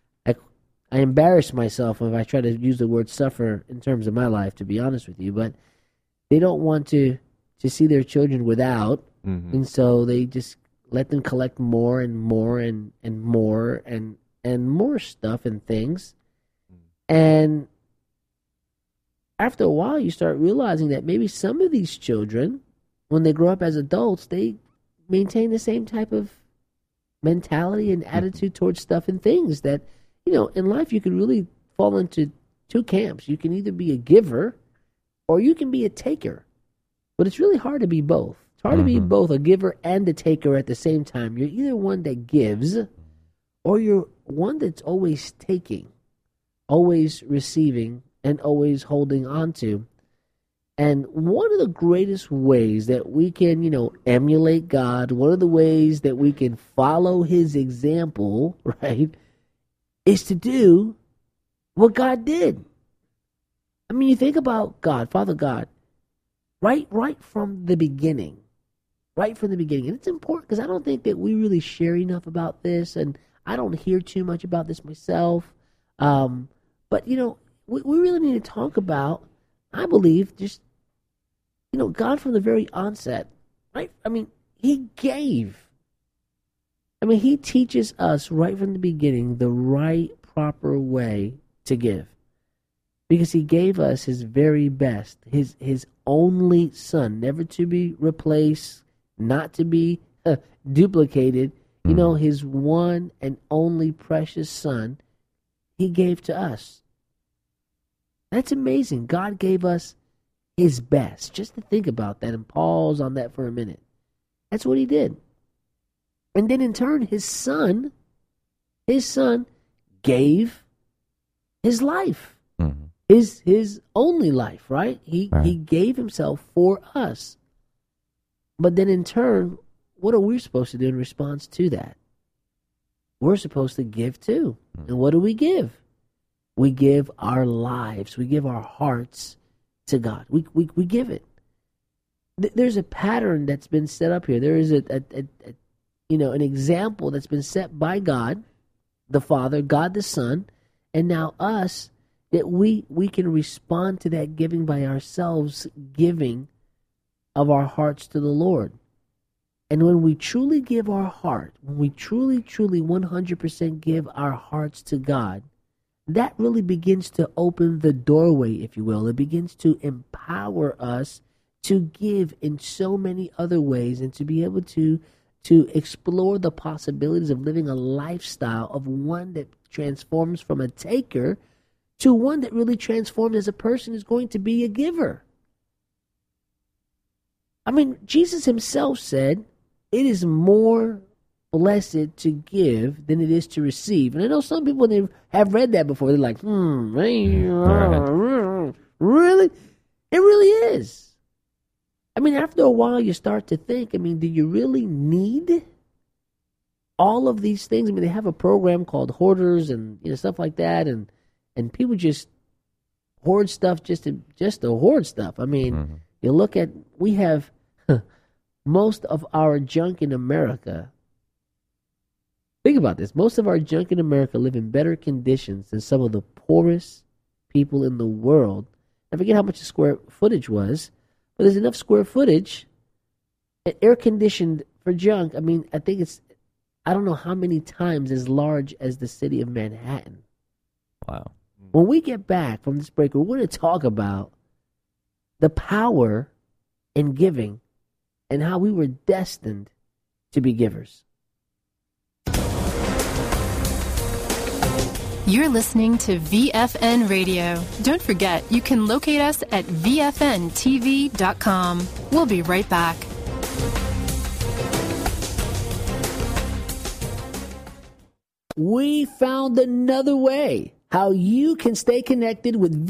I embarrass myself if I try to use the word suffer in terms of my life, to be honest with you, but they don't want to see their children without, and so they just let them collect more and more and more and more stuff and things. And after a while, you start realizing that maybe some of these children, when they grow up as adults, they maintain the same type of mentality and attitude towards stuff and things that, in life you can really fall into two camps. You can either be a giver or you can be a taker. But it's really hard to be both. It's hard to be both a giver and a taker at the same time. You're either one that gives or you're one that's always taking, always receiving, and always holding on to. And one of the greatest ways that we can, emulate God, one of the ways that we can follow his example, right, is to do what God did. I mean, you think about God, Father God, right from the beginning. Right from the beginning. And it's important because I don't think that we really share enough about this, and I don't hear too much about this myself. But, we really need to talk about, I believe, just, God from the very onset, right? I mean, he gave. I mean, he teaches us right from the beginning the right, proper way to give. Because he gave us his very best, his only son, never to be replaced, not to be duplicated. His one and only precious son, he gave to us. That's amazing. God gave us his best. Just to think about that and pause on that for a minute. That's what he did. And then in turn, his son gave his life. Mm-hmm. His only life, right? He gave himself for us. But then in turn, what are we supposed to do in response to that? We're supposed to give too. And what do we give? We give our lives. We give our hearts to God. We give it. There's a pattern that's been set up here. There is an example that's been set by God, the Father, God the Son, and now us, that we can respond to that giving by ourselves, giving of our hearts to the Lord. And when we truly give our heart, when we truly 100% give our hearts to God, that really begins to open the doorway, if you will. It begins to empower us to give in so many other ways and to be able to explore the possibilities of living a lifestyle of one that transforms from a taker to one that really transforms as a person who's going to be a giver. I mean, Jesus himself said, it is more blessed to give than it is to receive. And I know some people, they have read that before. They're like, really? It really is. I mean, after a while, you start to think, do you really need all of these things? They have a program called Hoarders and stuff like that, and people just hoard stuff just to hoard stuff. You look at, we have most of our junk in America. Think about this. Most of our junk in America live in better conditions than some of the poorest people in the world. I forget how much the square footage was, but there's enough square footage, air conditioned for junk. I think it's, I don't know how many times as large as the city of Manhattan. Wow. When we get back from this break, we're going to talk about the power in giving and how we were destined to be givers. You're listening to VFN Radio. Don't forget, you can locate us at VFNTV.com. We'll be right back. We found another way how you can stay connected with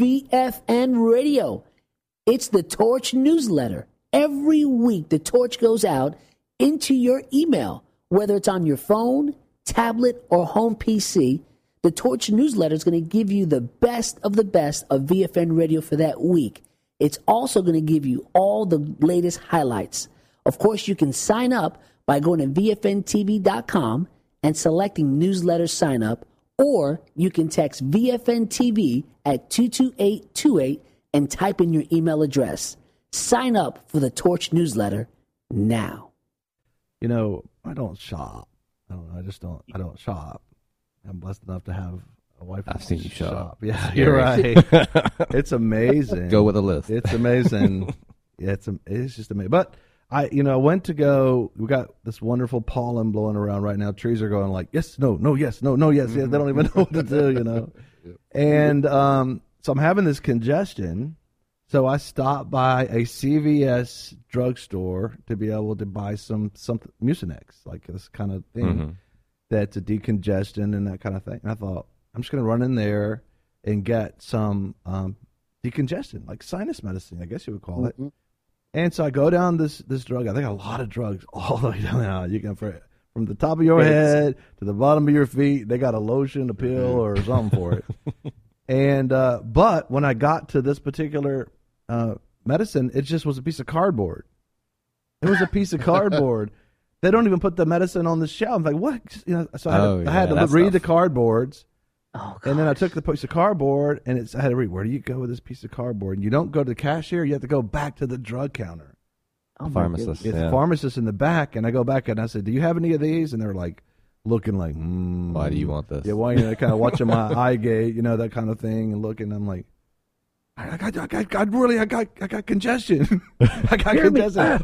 VFN Radio. It's the Torch newsletter. Every week, the Torch goes out into your email, whether it's on your phone, tablet, or home PC. The Torch newsletter is going to give you the best of VFN Radio for that week. It's also going to give you all the latest highlights. Of course, you can sign up by going to VFNTV.com and selecting newsletter sign up, or you can text VFN-TV at 22828 and type in your email address. Sign up for the Torch newsletter now. You know, I don't shop. I don't shop. I'm blessed enough to have a wife. I've seen you shop. Yeah, you're right. It's amazing. Go with a list. It's amazing. It's just amazing. But I went to go. We got this wonderful pollen blowing around right now. Trees are going like yes, no, no, yes, no, no, yes, yes. They don't even know what to do, And so I'm having this congestion. So I stopped by a CVS drugstore to be able to buy something Mucinex, like this kind of thing. That's a decongestant and that kind of thing. And I thought, I'm just going to run in there and get some decongestant, like sinus medicine, I guess you would call it. And so I go down this drug. I think a lot of drugs all the way down now. You can from the top of your head to the bottom of your feet. They got a lotion, a pill, or something for it. And but when I got to this particular medicine, it just was a piece of cardboard. It was a piece of cardboard. They don't even put the medicine on the shelf. I'm like, what? So I had to read the cardboards. And then I took the piece of cardboard, and I had to read, where do you go with this piece of cardboard? And you don't go to the cashier. You have to go back to the drug counter. Pharmacist. It's pharmacist in the back. And I go back, and I said, do you have any of these? And they're like, looking like, why do you want this? Yeah, why? Kind of watching my eye gate, that kind of thing, and looking. I'm like, I got congestion. I got congestion.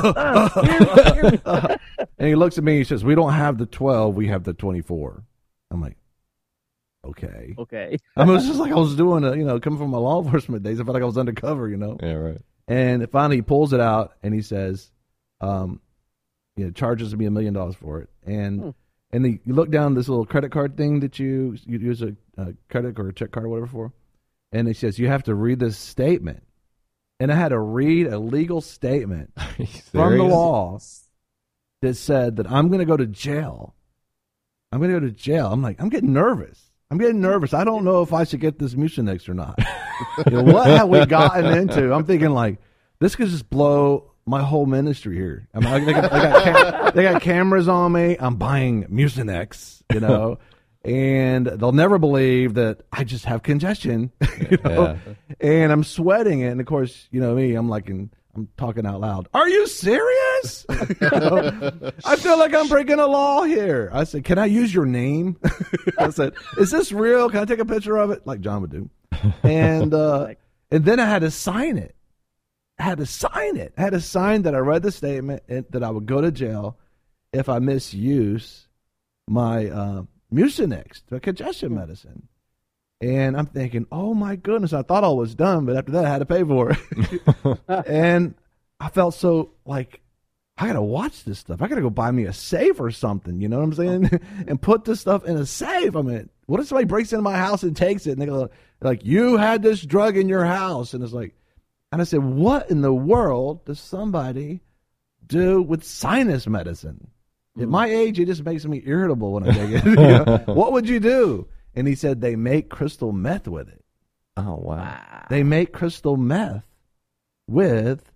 And he looks at me and he says, we don't have the 12, we have the 24. I'm like, okay. I mean, it was just like I was doing coming from my law enforcement days. I felt like I was undercover, Yeah, right. And finally he pulls it out and he says, charges me $1 million for it. And you look down this little credit card thing that you use a credit or a check card or whatever for. And he says, you have to read this statement. And I had to read a legal statement from the law that said that I'm going to go to jail. I'm like, I'm getting nervous. I don't know if I should get this Mucinex or not. What have we gotten into? I'm thinking like, this could just blow my whole ministry here. I mean, they got cameras on me. I'm buying Mucinex, and they'll never believe that I just have congestion, and I'm sweating it. And of course, me, I'm talking out loud. Are you serious? I feel like I'm breaking a law here. I said, can I use your name? I said, is this real? Can I take a picture of it? Like John would do. And then I had to sign it. I had to sign that I read the statement and that I would go to jail if I misuse my Mucinex, the congestion medicine. And I'm thinking, oh my goodness, I thought all was done, but after that I had to pay for it. And I felt so like, I got to watch this stuff. I got to go buy me a safe or something, you know what I'm saying? And put this stuff in a safe. I mean, what if somebody breaks into my house and takes it and they go, like, you had this drug in your house? And it's like, and I said, what in the world does somebody do with sinus medicine? At my age, it just makes me irritable when I take it. What would you do? And he said they make crystal meth with it. Oh, wow. They make crystal meth with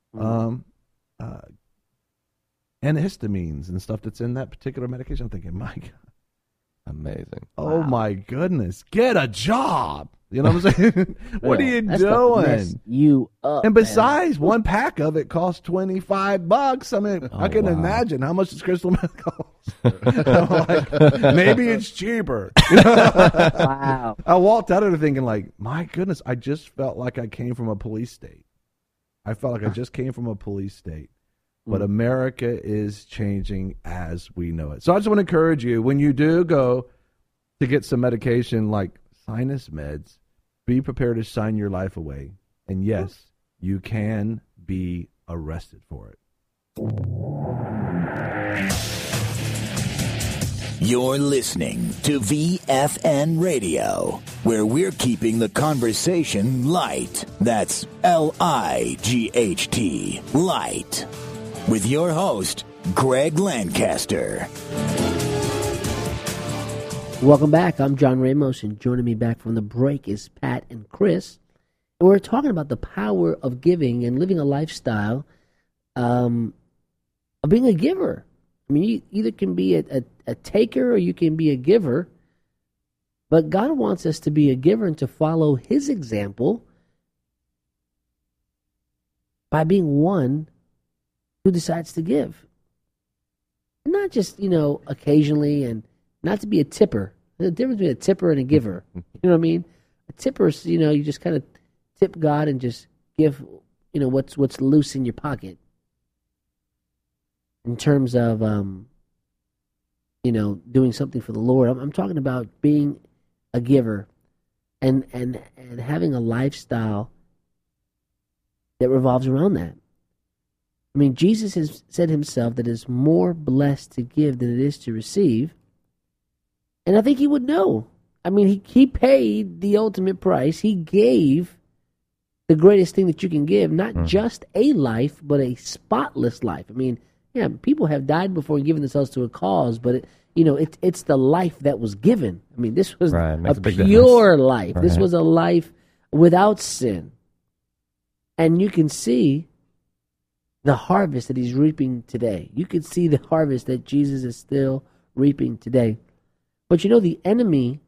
antihistamines and stuff that's in that particular medication. I'm thinking, my God. Amazing. Oh, my goodness. Get a job. You know what I'm saying? What are you doing? You up, and besides, one pack of it costs $25. I mean, I can imagine how much does crystal meth cost. I'm like, maybe it's cheaper. Wow. I walked out of there thinking, like, my goodness, I just felt like I came from a police state. But America is changing as we know it. So I just want to encourage you, when you do go to get some medication like sinus meds, be prepared to sign your life away. And yes, you can be arrested for it. You're listening to VFN Radio, where we're keeping the conversation light. That's L-I-G-H-T, light. With your host, Greg Lancaster. Welcome back. I'm John Ramos, and joining me back from the break is Pat and Chris. And we're talking about the power of giving and living a lifestyle of being a giver. I mean, you either can be a taker or you can be a giver. But God wants us to be a giver and to follow His example by being one who decides to give. And not just, occasionally, and not to be a tipper. There's a difference between a tipper and a giver. You know what I mean? A tipper is, you just kind of tip God and just give, what's loose in your pocket. In terms of, doing something for the Lord. I'm talking about being a giver and having a lifestyle that revolves around that. I mean, Jesus has said himself that it's more blessed to give than it is to receive. And I think he would know. I mean, he paid the ultimate price. He gave the greatest thing that you can give, not just a life, but a spotless life. I mean, yeah, people have died before and given themselves to a cause, but it's the life that was given. I mean, this was a pure life. Right. This was a life without sin. And you can see the harvest that he's reaping today. You can see the harvest that Jesus is still reaping today. But the enemy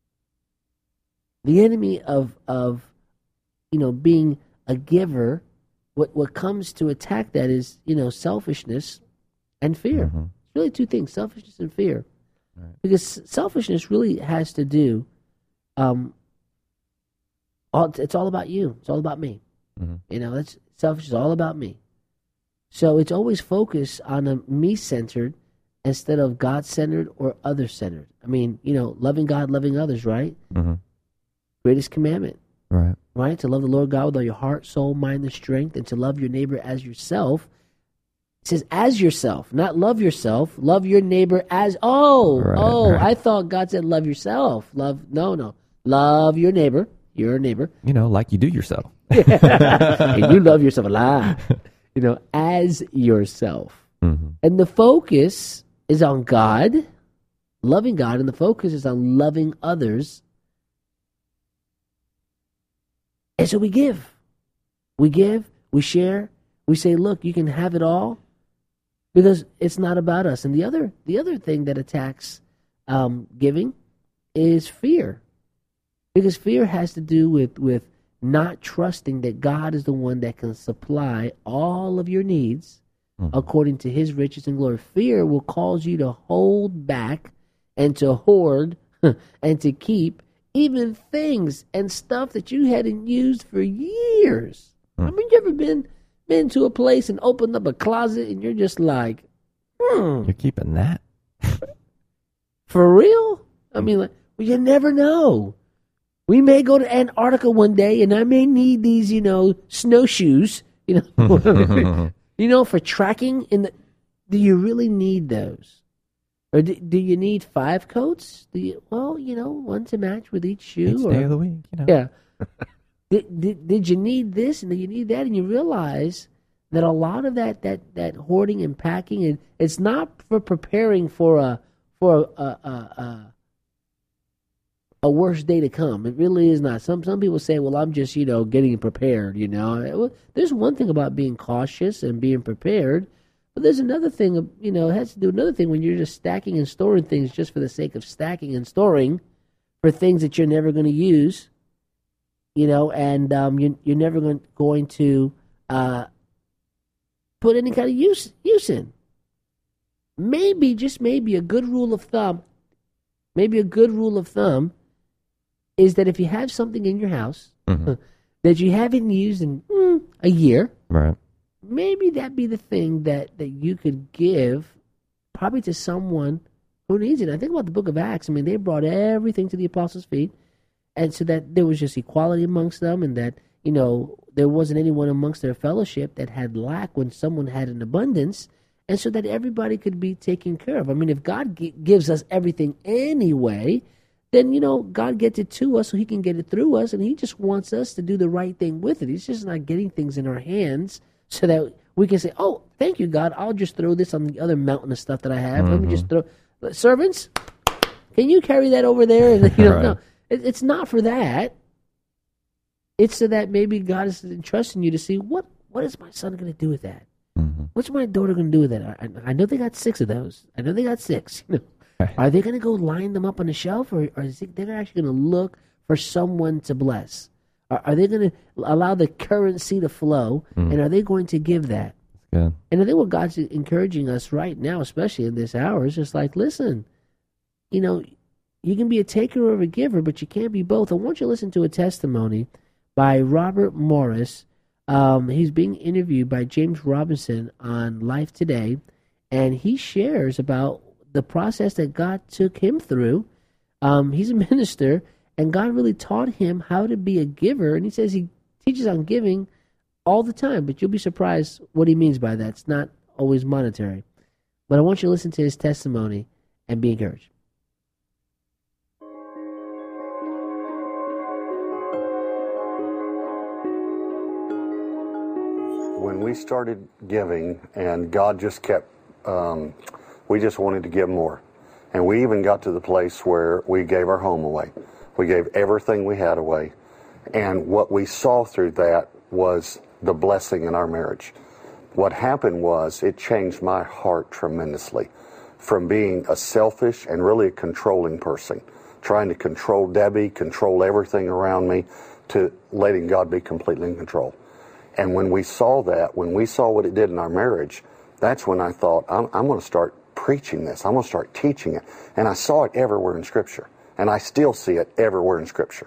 of being a giver, what comes to attack that is, selfishness and fear. Mm-hmm. It's really two things, selfishness and fear. Right. Because selfishness really has to do, it's all about you. It's all about me. Mm-hmm. That's selfish is all about me. So it's always focused on a me-centered instead of God-centered or other-centered. I mean, loving God, loving others, right? Mm-hmm. Greatest commandment. Right. Right? To love the Lord God with all your heart, soul, mind, and strength, and to love your neighbor as yourself. It says as yourself, not love yourself. Love your neighbor as, right. I thought God said love yourself. No. Love your neighbor, like you do yourself. And you love yourself a lot, as yourself. Mm-hmm. And the focus is on God, loving God, and the focus is on loving others. And so we give, we share, we say, look, you can have it all because it's not about us. And the other thing that attacks giving is fear, because fear has to do with not trusting that God is the one that can supply all of your needs according to his riches and glory. Fear will cause you to hold back and to hoard and to keep even things and stuff that you hadn't used for years. I mean, you ever been to a place and opened up a closet and you're just like, You're keeping that? For real? I mean, well, you never know. We may go to Antarctica one day and I may need these, snowshoes, for trekking. Do you really need those? Or do you need 5 coats? One to match with each shoe. Each day of the week, Yeah. Did you need this and do you need that? And you realize that a lot of that hoarding and packing, it's not for preparing for a worse day to come. It really is not. Some people say, well, I'm just, getting prepared, There's one thing about being cautious and being prepared. But there's another thing, it has to do another thing when you're just stacking and storing things just for the sake of stacking and storing for things that you're never going to use, and you're never going to put any kind of use in. Maybe, just maybe, a good rule of thumb is that if you have something in your house that you haven't used in a year, right? Maybe that'd be the thing that you could give probably to someone Who needs it? I think about the book of Acts. I mean, they brought everything to the apostles' feet, and so that there was just equality amongst them, and that, there wasn't anyone amongst their fellowship that had lack when someone had an abundance, and so that everybody could be taken care of. I mean, if God gives us everything anyway, then, God gets it to us so he can get it through us, and he just wants us to do the right thing with it. He's just not getting things in our hands so that we can say, oh, thank you, God, I'll just throw this on the other mountain of stuff that I have. Let me just throw... Servants, can you carry that over there? And, Right. No, it's not for that. It's so that maybe God is entrusting you to see, what is my son going to do with that? Mm-hmm. What's my daughter going to do with that? I know they got 6 of those. I know they got 6. Are they going to go line them up on the shelf, or is they're actually going to look for someone to bless? Are they going to allow the currency to flow, and are they going to give that? Good. And I think what God's encouraging us right now, especially in this hour, is just like, listen, you can be a taker or a giver, but you can't be both. I want you to listen to a testimony by Robert Morris. He's being interviewed by James Robinson on Life Today, and he shares about the process that God took him through. He's a minister, and God really taught him how to be a giver, and he says he teaches on giving all the time, but you'll be surprised what he means by that. It's not always monetary. But I want you to listen to his testimony and be encouraged. When we started giving, and God just kept, we just wanted to give more. And we even got to the place where we gave our home away. We gave everything we had away. And what we saw through that was the blessing in our marriage. What happened was it changed my heart tremendously from being a selfish and really a controlling person, trying to control Debbie, control everything around me, to letting God be completely in control. And when we saw that, when we saw what it did in our marriage, that's when I thought, I'm going to start preaching this. I'm going to start teaching it. And I saw it everywhere in Scripture. And I still see it everywhere in Scripture.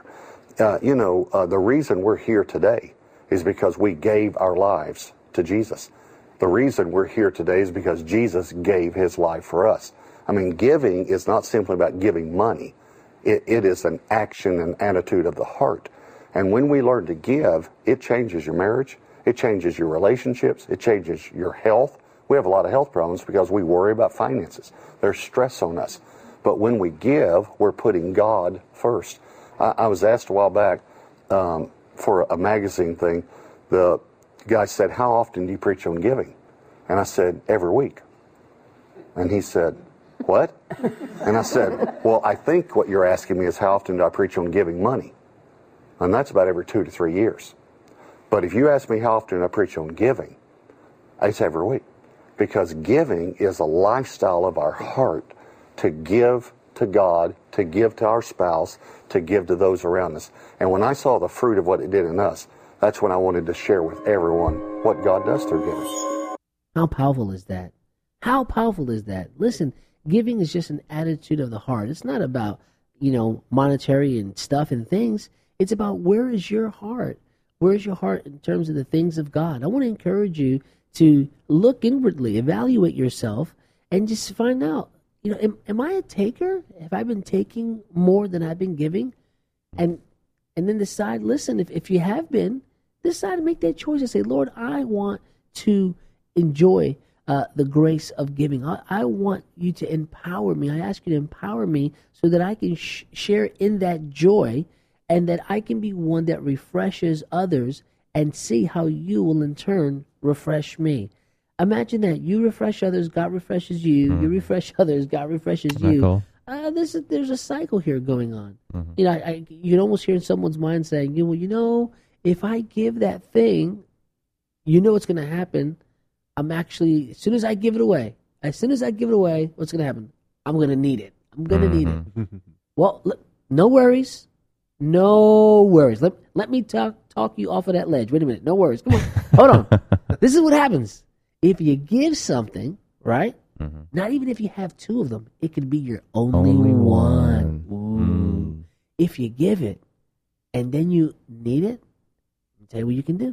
The reason we're here today is because we gave our lives to Jesus. The reason we're here today is because Jesus gave his life for us. I mean, giving is not simply about giving money. It is an action and attitude of the heart. And when we learn to give, it changes your marriage, it changes your relationships, it changes your health. We have a lot of health problems because we worry about finances. There's stress on us. But when we give, we're putting God first. I was asked a while back for a magazine thing. The guy said, how often do you preach on giving? And I said, every week. And he said, what? And I said, well, I think what you're asking me is how often do I preach on giving money? And that's about every 2 to 3 years. But if you ask me how often I preach on giving, it's every week. Because giving is a lifestyle of our heart, to give to God, to give to our spouse, to give to those around us. And when I saw the fruit of what it did in us, that's when I wanted to share with everyone what God does through giving. How powerful is that? How powerful is that? Listen, giving is just an attitude of the heart. It's not about, monetary and stuff and things. It's about, where is your heart? Where is your heart in terms of the things of God? I want to encourage you to look inwardly, evaluate yourself, and just find out, am I a taker? Have I been taking more than I've been giving? And then decide, listen, if you have been, decide to make that choice and say, Lord, I want to enjoy the grace of giving. I want you to empower me. I ask you to empower me so that I can share in that joy, and that I can be one that refreshes others and see how you will in turn refresh me. Imagine that. You refresh others, God refreshes you. You refresh others, God refreshes you. Cool? There's a cycle here going on. You can almost hear in someone's mind saying, if I give that thing, what's going to happen. As soon as I give it away, what's going to happen? I'm going to need it. it. Well, no worries. No worries. Let me talk you off of that ledge. Wait a minute. No worries. Come on. Hold on. This is what happens. If you give something, right? Not even if you have 2 of them, it could be your only one. Ooh. If you give it and then you need it, I'll tell you what you can do.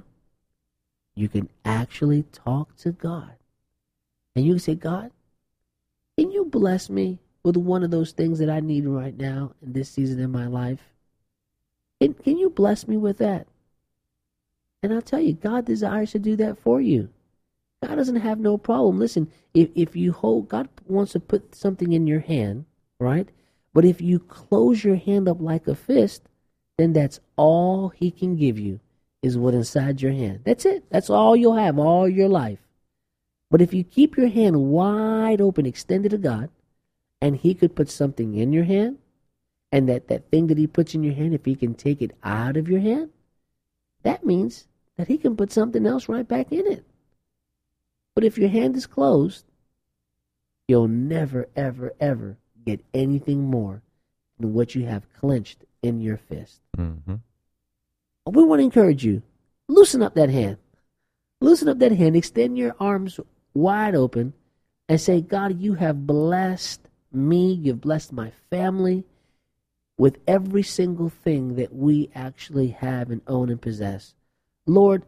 You can actually talk to God. And you can say, God, can you bless me with one of those things that I need right now in this season in my life? Can you bless me with that? And I'll tell you, God desires to do that for you. God doesn't have no problem. Listen, if you hold, God wants to put something in your hand, right? But if you close your hand up like a fist, then that's all he can give you is what's inside your hand. That's it. That's all you'll have all your life. But if you keep your hand wide open, extended to God, and he could put something in your hand, and that thing that he puts in your hand, if he can take it out of your hand, that means that he can put something else right back in it. But if your hand is closed, you'll never, ever, ever get anything more than what you have clenched in your fist. Mm-hmm. We want to encourage you, loosen up that hand. Loosen up that hand, extend your arms wide open, and say, God, you have blessed me, you've blessed my family with every single thing that we actually have and own and possess. Lord,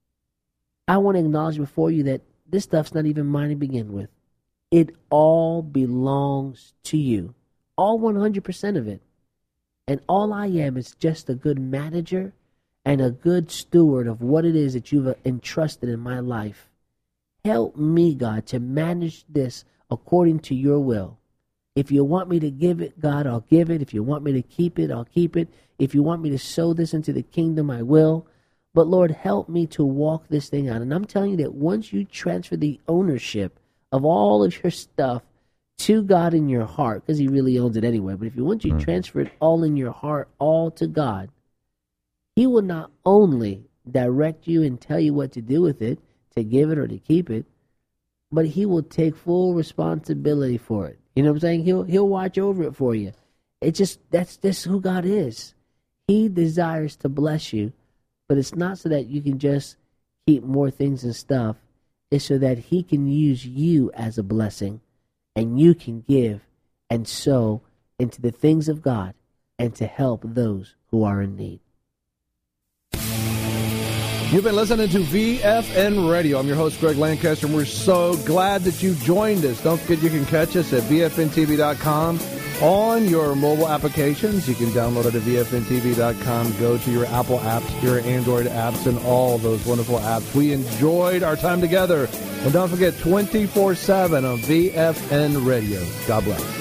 I want to acknowledge before you that this stuff's not even mine to begin with. It all belongs to you, all 100% of it. And all I am is just a good manager and a good steward of what it is that you've entrusted in my life. Help me, God, to manage this according to your will. If you want me to give it, God, I'll give it. If you want me to keep it, I'll keep it. If you want me to sow this into the kingdom, I will. But Lord, help me to walk this thing out. And I'm telling you that once you transfer the ownership of all of your stuff to God in your heart, because he really owns it anyway, but if you want you to transfer it all in your heart, all to God, he will not only direct you and tell you what to do with it, to give it or to keep it, but he will take full responsibility for it. You know what I'm saying? He'll watch over it for you. That's just who God is. He desires to bless you, but it's not so that you can just keep more things and stuff. It's so that he can use you as a blessing, and you can give and sow into the things of God and to help those who are in need. You've been listening to VFN Radio. I'm your host, Greg Lancaster, and we're so glad that you joined us. Don't forget you can catch us at VFNTV.com on your mobile applications. You can download it at VFNTV.com. Go to your Apple apps, your Android apps, and all those wonderful apps. We enjoyed our time together. And don't forget, 24/7 on VFN Radio. God bless.